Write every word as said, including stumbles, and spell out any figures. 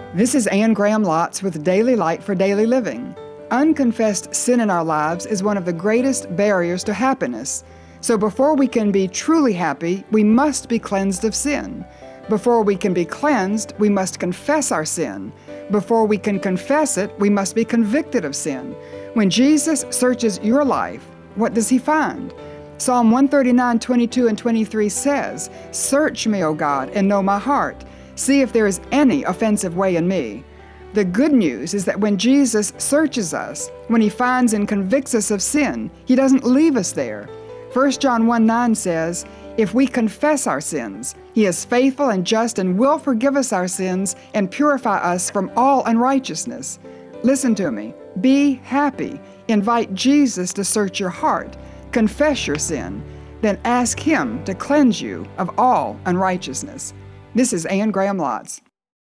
This is Anne Graham Lotz with Daily Light for Daily Living. Unconfessed sin in our lives is one of the greatest barriers to happiness. So before we can be truly happy, we must be cleansed of sin. Before we can be cleansed, we must confess our sin. Before we can confess it, we must be convicted of sin. When Jesus searches your life, what does he find? Psalm one thirty-nine, twenty-two and twenty-three says, "Search me, O God, and know my heart. See if there is any offensive way in me." The good news is that when Jesus searches us, when he finds and convicts us of sin, he doesn't leave us there. First John one nine says, "If we confess our sins, he is faithful and just and will forgive us our sins and purify us from all unrighteousness." Listen to me. Be happy. Invite Jesus to search your heart. Confess your sin. Then ask him to cleanse you of all unrighteousness. This is Anne Graham Lotz.